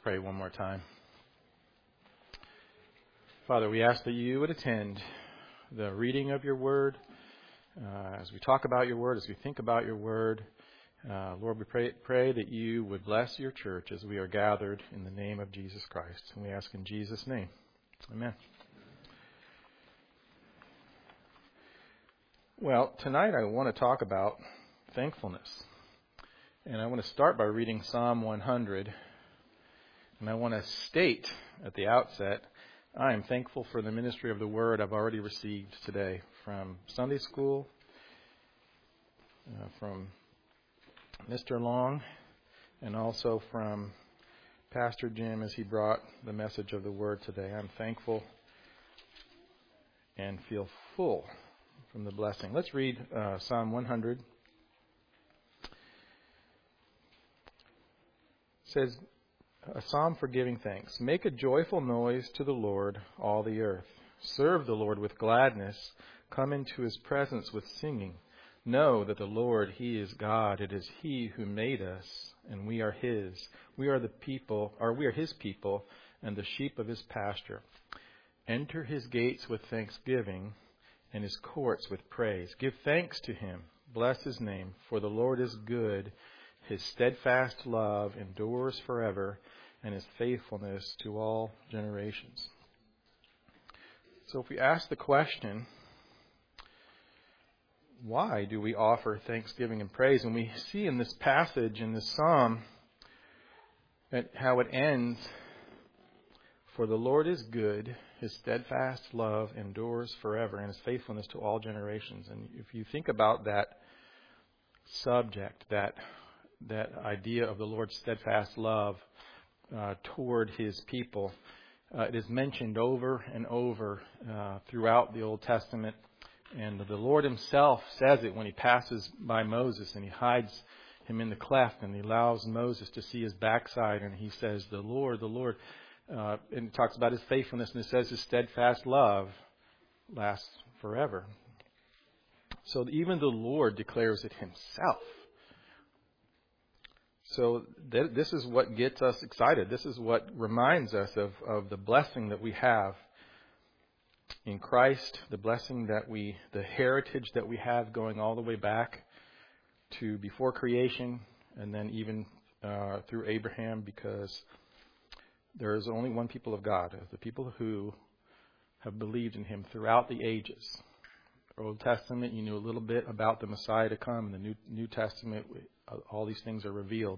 Pray one more time. Father, we ask that you would attend the reading of your word as we talk about your word, as we think about your word. Lord, we pray that you would bless your church as we are gathered in the name of Jesus Christ. And we ask in Jesus' name. Amen. Well, tonight I want to talk about thankfulness. And I want to start by reading Psalm 100. And I want to state at the outset, I am thankful for the ministry of the Word I've already received today from Sunday school, from Mr. Long, and also from Pastor Jim as he brought the message of the Word today. I'm thankful and feel full from the blessing. Let's read Psalm 100. It says, a psalm for giving thanks. Make a joyful noise to the Lord, all the earth. Serve the Lord with gladness. Come into his presence with singing. Know that the Lord, he is God. It is he who made us, and we are his. We are his people, and the sheep of his pasture. Enter his gates with thanksgiving, and his courts with praise. Give thanks to him. Bless his name, for the Lord is good. His steadfast love endures forever, and his faithfulness to all generations. So if we ask the question, why do we offer thanksgiving and praise? And we see in this passage, in this psalm, how it ends, for the Lord is good, his steadfast love endures forever, and his faithfulness to all generations. And if you think about that subject, that idea of the Lord's steadfast love toward his people, it is mentioned over and over throughout the Old Testament. And the Lord himself says it when he passes by Moses and he hides him in the cleft and he allows Moses to see his backside, and he says, the Lord, and it talks about his faithfulness, and it says his steadfast love lasts forever. So even the Lord declares it himself. So this is what gets us excited. This is what reminds us of the blessing that we have in Christ, the blessing the heritage that we have going all the way back to before creation, and then even through Abraham, because there is only one people of God, the people who have believed in him throughout the ages. Old Testament, you knew a little bit about the Messiah to come. In the New Testament, all these things are revealed.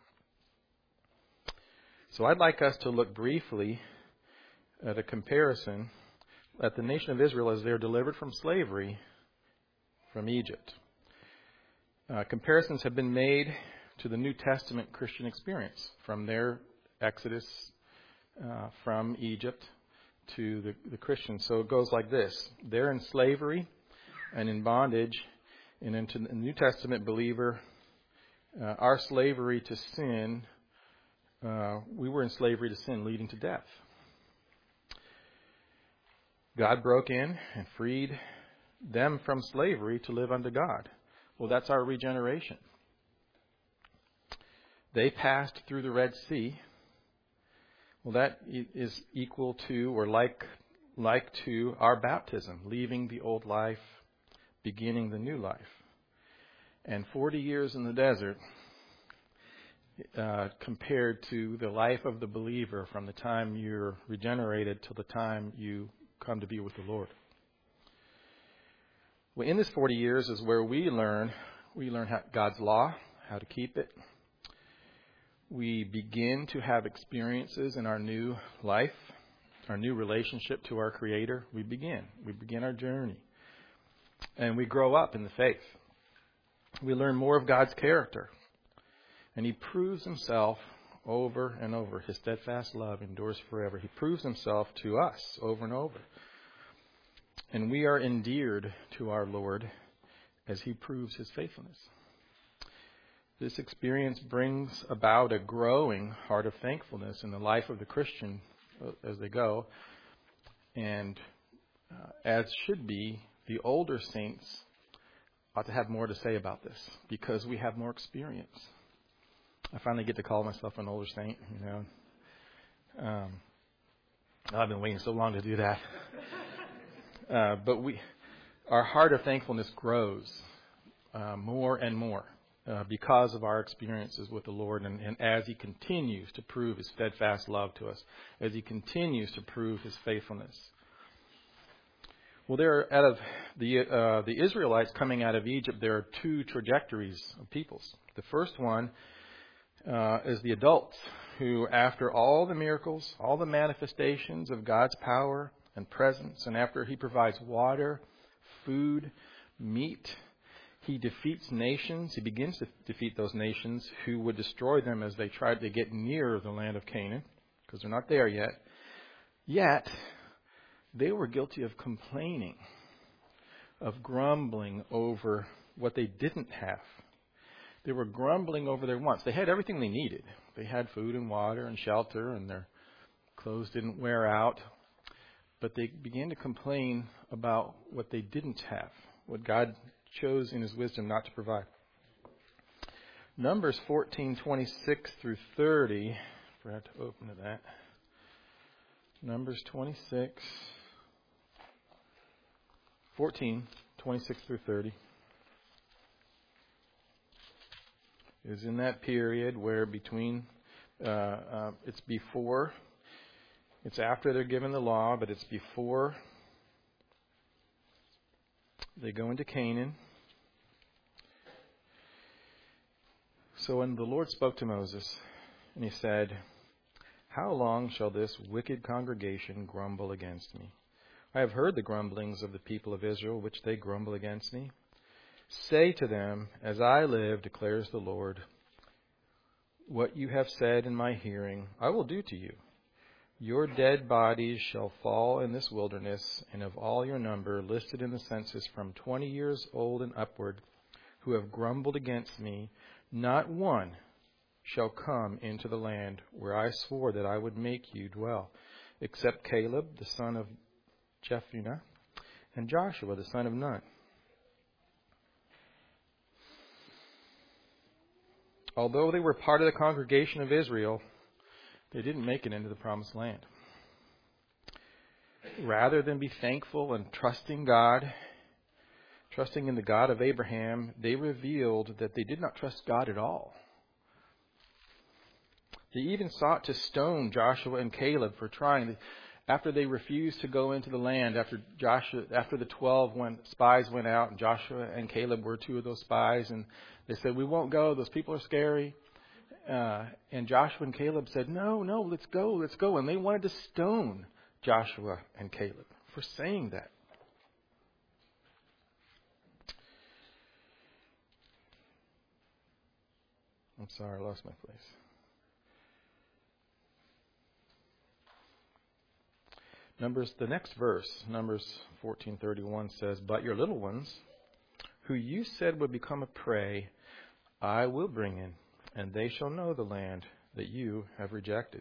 So I'd like us to look briefly at a comparison at the nation of Israel as they're delivered from slavery from Egypt. Comparisons have been made to the New Testament Christian experience from their exodus from Egypt to the Christians. So it goes like this. They're in slavery and in bondage, and into the New Testament believer, our slavery to sin, we were in slavery to sin, leading to death. God broke in and freed them from slavery to live unto God. Well, that's our regeneration. They passed through the Red Sea. Well, that is equal to or like to our baptism, leaving the old life, beginning the new life. And 40 years in the desert compared to the life of the believer from the time you're regenerated till the time you come to be with the Lord. Well, in this 40 years is where we learn God's law, how to keep it. We begin to have experiences in our new life, our new relationship to our Creator. We begin our journey. And we grow up in the faith. We learn more of God's character. And he proves himself over and over. His steadfast love endures forever. He proves himself to us over and over. And we are endeared to our Lord as he proves his faithfulness. This experience brings about a growing heart of thankfulness in the life of the Christian as they go. And as should be, the older saints ought to have more to say about this because we have more experience. I finally get to call myself an older saint, I've been waiting so long to do that. But our heart of thankfulness grows more and more because of our experiences with the Lord, and as He continues to prove His steadfast love to us, as He continues to prove His faithfulness. Well, out of the Israelites coming out of Egypt, there are two trajectories of peoples. The first one is the adults who, after all the miracles, all the manifestations of God's power and presence, and after He provides water, food, meat, He defeats nations. He begins to defeat those nations who would destroy them as they tried to get near the land of Canaan, because they're not there yet. Yet, they were guilty of complaining, of grumbling over what they didn't have. They were grumbling over their wants. They had everything they needed. They had food and water and shelter, and their clothes didn't wear out. But they began to complain about what they didn't have, what God chose in His wisdom not to provide. Numbers 14:26 through 30. Forgot to open to that. Numbers 14:26 through 30. Is in that period where it's after they're given the law, but it's before they go into Canaan. So when the Lord spoke to Moses, and He said, "How long shall this wicked congregation grumble against me? I have heard the grumblings of the people of Israel, which they grumble against me. Say to them, as I live, declares the Lord, what you have said in my hearing, I will do to you. Your dead bodies shall fall in this wilderness, and of all your number listed in the census from 20 years old and upward, who have grumbled against me, not one shall come into the land where I swore that I would make you dwell, except Caleb, the son of Jephunneh, and Joshua, the son of Nun." Although they were part of the congregation of Israel, they didn't make it into the promised land. Rather than be thankful and trusting God, trusting in the God of Abraham, they revealed that they did not trust God at all. They even sought to stone Joshua and Caleb for trying. After they refused to go into the land, after the 12 spies went out, and Joshua and Caleb were two of those spies, and they said, "We won't go. Those people are scary." And Joshua and Caleb said, No, let's go. And they wanted to stone Joshua and Caleb for saying that. I'm sorry, I lost my place. The next verse, Numbers 14:31 says, "But your little ones, who you said would become a prey, I will bring in, and they shall know the land that you have rejected."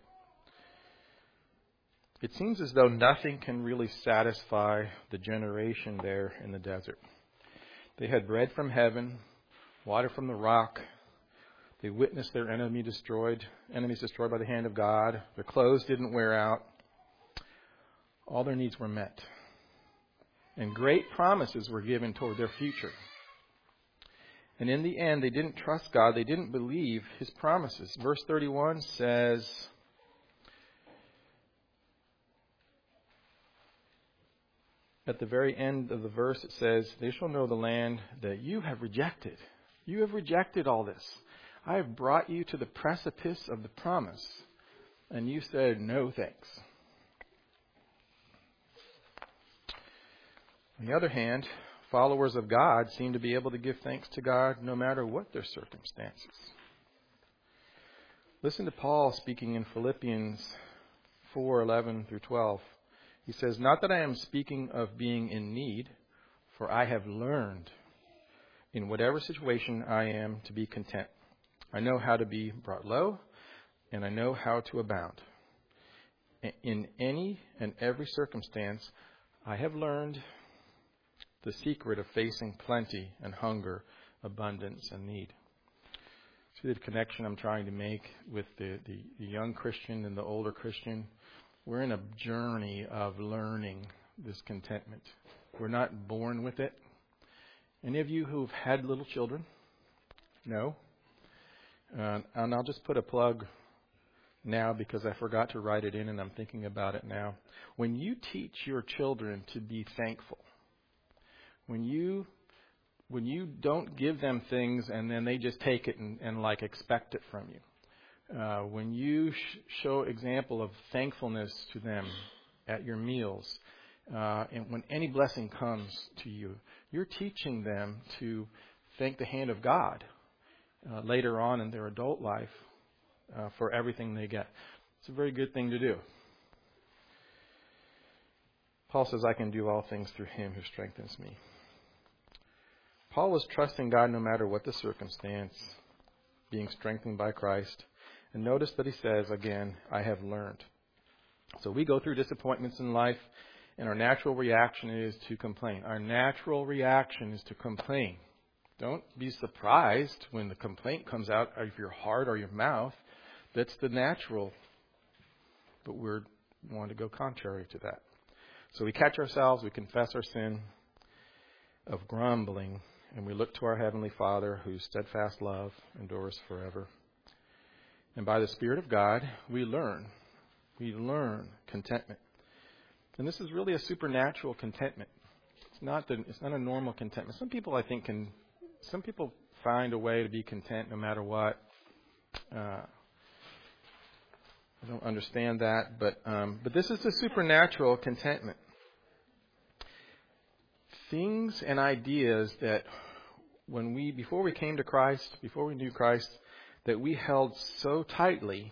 It seems as though nothing can really satisfy the generation there in the desert. They had bread from heaven, water from the rock. They witnessed their enemies destroyed by the hand of God. Their clothes didn't wear out. All their needs were met. And great promises were given toward their future. And in the end, they didn't trust God. They didn't believe His promises. Verse 31 says, at the very end of the verse, it says, "They shall know the land that you have rejected." You have rejected all this. I have brought you to the precipice of the promise, and you said, "No, thanks." On the other hand, followers of God seem to be able to give thanks to God no matter what their circumstances. Listen to Paul speaking in Philippians 4:11 through 12. He says, "Not that I am speaking of being in need, for I have learned in whatever situation I am to be content. I know how to be brought low, and I know how to abound. In any and every circumstance, I have learned the secret of facing plenty and hunger, abundance and need." So See the connection I'm trying to make with the young Christian and the older Christian? We're in a journey of learning this contentment. We're not born with it. Any of you who've had little children? No? And I'll just put a plug now because I forgot to write it in and I'm thinking about it now. When you teach your children to be thankful, when you don't give them things and then they just take it and like expect it from you, when you show example of thankfulness to them at your meals, and when any blessing comes to you, you're teaching them to thank the hand of God later on in their adult life for everything they get. It's a very good thing to do. Paul says, I can do all things through him who strengthens me. Paul was trusting God no matter what the circumstance, being strengthened by Christ. And notice that he says, again, I have learned. So we go through disappointments in life, and our natural reaction is to complain. Our natural reaction is to complain. Don't be surprised when the complaint comes out of your heart or your mouth. That's the natural. But we want to go contrary to that. So we catch ourselves, we confess our sin of grumbling, and we look to our Heavenly Father, whose steadfast love endures forever. And by the Spirit of God, we learn contentment. And this is really a supernatural contentment. It's not a normal contentment. Some people, I think, find a way to be content no matter what. I don't understand that, but this is a supernatural contentment. Things and ideas that before we came to Christ, before we knew Christ, that we held so tightly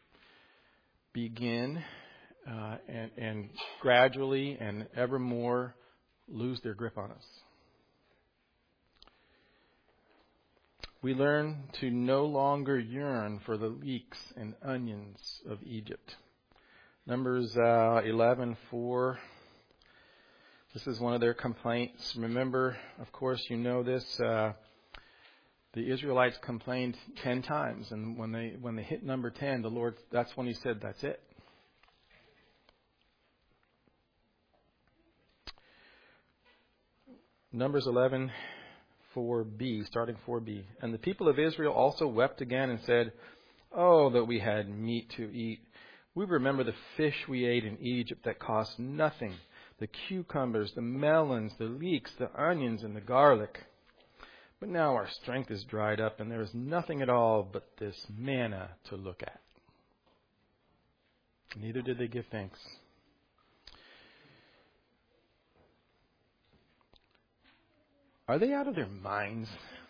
begin and gradually and ever more lose their grip on us. We learn to no longer yearn for the leeks and onions of Egypt. Numbers 11:4. This is one of their complaints. Remember, of course, you know this. The Israelites complained 10 times, and when they hit number 10, the Lord, that's when He said, "That's it." Numbers 11:4b, starting 4b. And the people of Israel also wept again and said, "Oh, that we had meat to eat. We remember the fish we ate in Egypt that cost nothing. The cucumbers, the melons, the leeks, the onions, and the garlic. But now our strength is dried up, and there is nothing at all but this manna to look at." Neither did they give thanks. Are they out of their minds?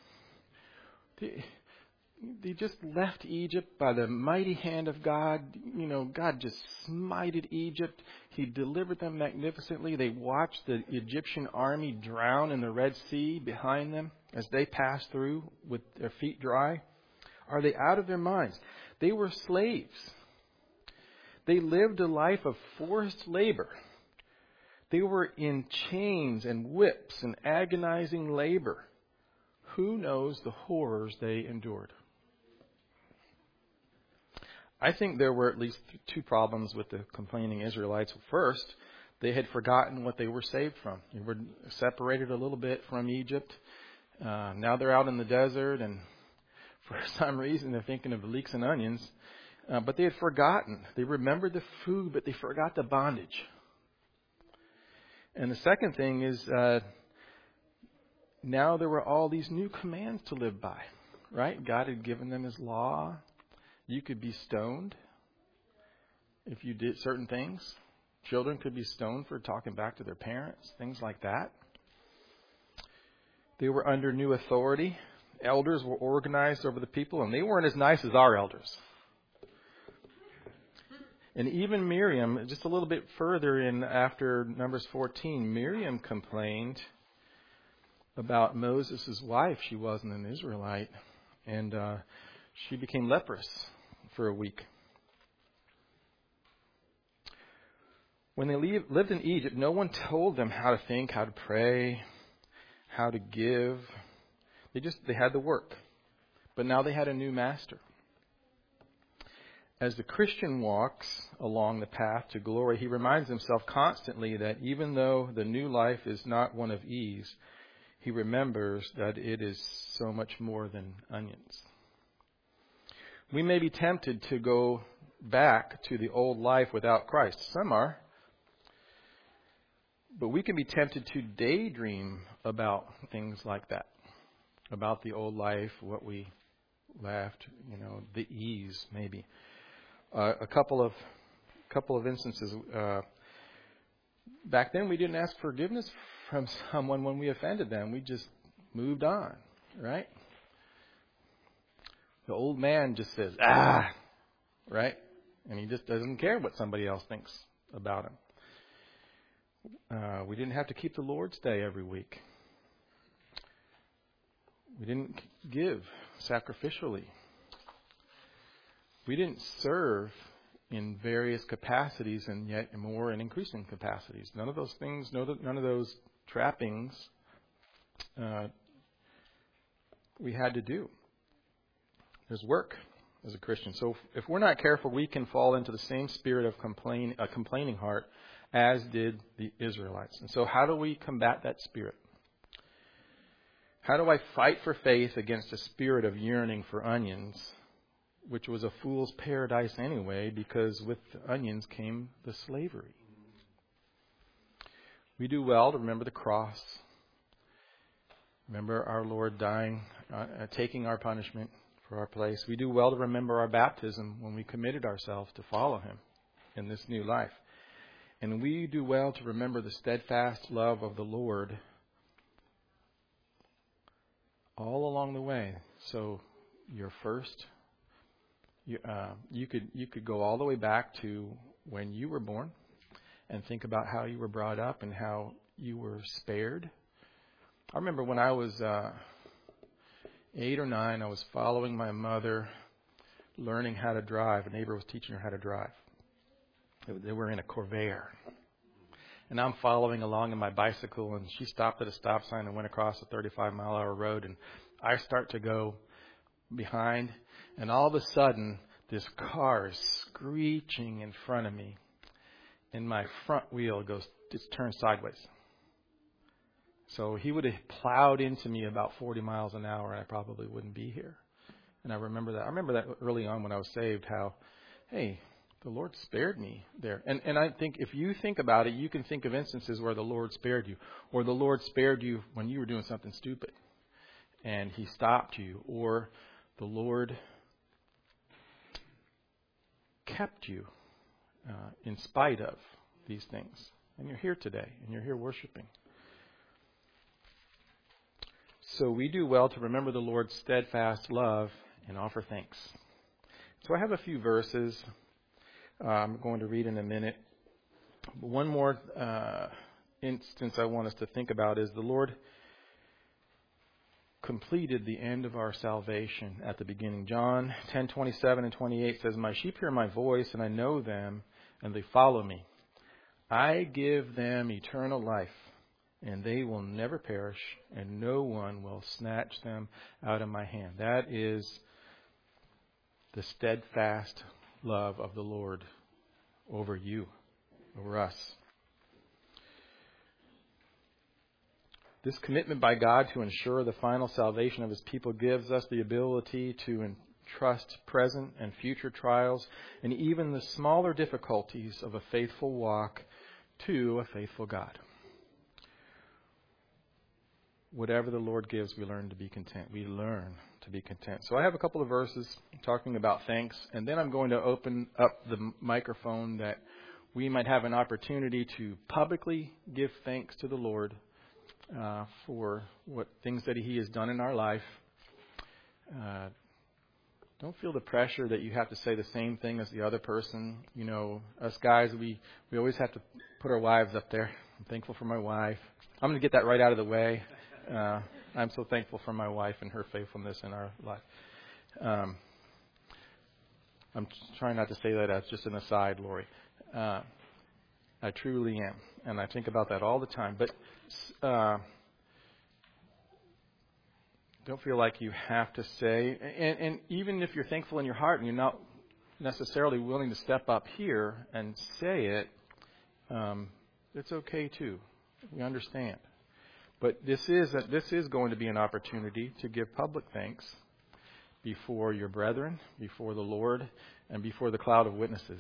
They just left Egypt by the mighty hand of God. You know, God just smited Egypt. He delivered them magnificently. They watched the Egyptian army drown in the Red Sea behind them as they passed through with their feet dry. Are they out of their minds? They were slaves. They lived a life of forced labor. They were in chains and whips and agonizing labor. Who knows the horrors they endured? I think there were at least two problems with the complaining Israelites. First, they had forgotten what they were saved from. They were separated a little bit from Egypt. Now they're out in the desert, and for some reason they're thinking of leeks and onions. But they had forgotten. They remembered the food, but they forgot the bondage. And the second thing is, now there were all these new commands to live by, right? God had given them His law. You could be stoned if you did certain things. Children could be stoned for talking back to their parents, things like that. They were under new authority. Elders were organized over the people, and they weren't as nice as our elders. And even Miriam, just a little bit further in after Numbers 14, Miriam complained about Moses' wife. She wasn't an Israelite. And she became leprous for a week. When they lived in Egypt, no one told them how to think, how to pray, how to give. They had to work. but now they had a new master. As the Christian walks along the path to glory, he reminds himself constantly that even though the new life is not one of ease, he remembers that it is so much more than onions. We may be tempted to go back to the old life without Christ. Some are. But we can be tempted to daydream about things like that. About the old life, what we left, the ease maybe. A couple of instances. Back then we didn't ask forgiveness from someone when we offended them. We just moved on, right? The old man just says, right? And he just doesn't care what somebody else thinks about him. We didn't have to keep the Lord's Day every week. We didn't give sacrificially. We didn't serve in various capacities and yet more in increasing capacities. None of those things, none of those trappings we had to do. There's work as a Christian. So if we're not careful, we can fall into the same spirit of a complaining heart as did the Israelites. And so how do we combat that spirit? How do I fight for faith against a spirit of yearning for onions, which was a fool's paradise anyway, because with the onions came the slavery? We do well to remember the cross. Remember our Lord dying, taking our punishment for our place. We do well to remember our baptism when we committed ourselves to follow Him in this new life. And we do well to remember the steadfast love of the Lord all along the way. So your first, you could go all the way back to when you were born and think about how you were brought up and how you were spared. I remember when I was 8 or 9, I was following my mother, learning how to drive. A neighbor was teaching her how to drive. They were in a Corvair. And I'm following along in my bicycle, and she stopped at a stop sign and went across a 35-mile-an-hour road. And I start to go behind, and all of a sudden, this car is screeching in front of me. And my front wheel just turns sideways. So he would have plowed into me about 40 miles an hour, and I probably wouldn't be here. And I remember that. I remember that early on when I was saved, how, hey, the Lord spared me there. And I think if you think about it, you can think of instances where the Lord spared you, or the Lord spared you when you were doing something stupid and He stopped you, or the Lord kept you in spite of these things. And you're here today, and you're here worshiping. So we do well to remember the Lord's steadfast love and offer thanks. So I have a few verses I'm going to read in a minute. One more instance I want us to think about is the Lord completed the end of our salvation at the beginning. John 10:27 and 28 says, "My sheep hear my voice, and I know them, and they follow me. I give them eternal life, and they will never perish, and no one will snatch them out of my hand." That is the steadfast love of the Lord over you, over us. This commitment by God to ensure the final salvation of His people gives us the ability to entrust present and future trials and even the smaller difficulties of a faithful walk to a faithful God. Whatever the Lord gives, we learn to be content. We learn to be content. So I have a couple of verses talking about thanks, and then I'm going to open up the microphone that we might have an opportunity to publicly give thanks to the Lord for what things that He has done in our life. Don't feel the pressure that you have to say the same thing as the other person. You know, us guys, we always have to put our wives up there. I'm thankful for my wife. I'm going to get that right out of the way. I'm so thankful for my wife and her faithfulness in our life. I'm trying not to say that as just an aside, Lori. I truly am, and I think about that all the time. But Don't feel like you have to say. And even if you're thankful in your heart and you're not necessarily willing to step up here and say it, it's okay too. We understand. But this is going to be an opportunity to give public thanks before your brethren, before the Lord, and before the cloud of witnesses.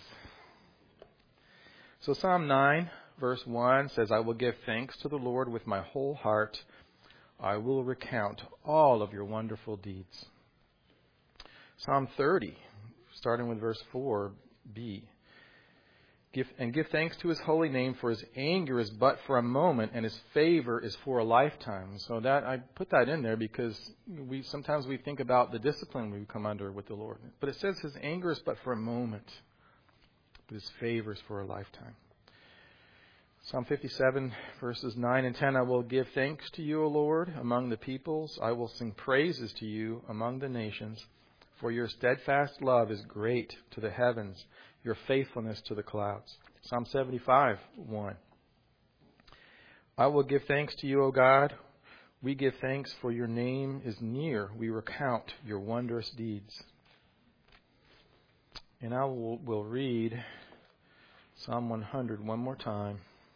So Psalm 9, verse 1 says, I will give thanks to the Lord with my whole heart. I will recount all of your wonderful deeds. Psalm 30, starting with verse 4b. Give thanks to his holy name, for his anger is but for a moment, and his favor is for a lifetime. So that I put that in there because sometimes we think about the discipline we come under with the Lord. But it says his anger is but for a moment, but his favor is for a lifetime. Psalm 57, verses 9 and 10, I will give thanks to you, O Lord, among the peoples. I will sing praises to you among the nations. For your steadfast love is great to the heavens, your faithfulness to the clouds. Psalm 75, 1. I will give thanks to you, O God. We give thanks for your name is near. We recount your wondrous deeds. And I will read Psalm 100 one more time.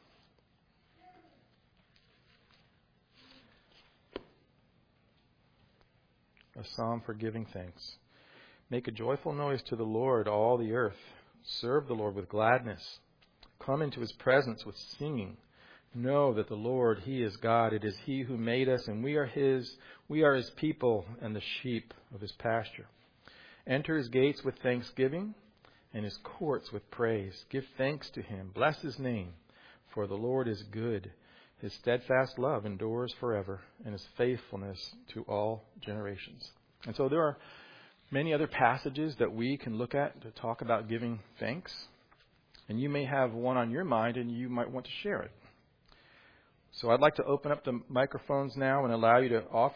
A psalm for giving thanks. Make a joyful noise to the Lord, all the earth. Serve the Lord with gladness. Come into his presence with singing. Know that the Lord, he is God. It is he who made us, and we are his. We are his people and the sheep of his pasture. Enter his gates with thanksgiving and his courts with praise. Give thanks to him. Bless his name, for the Lord is good. His steadfast love endures forever, and his faithfulness to all generations. And so there are many other passages that we can look at to talk about giving thanks. And you may have one on your mind, and you might want to share it. So I'd like to open up the microphones now and allow you to offer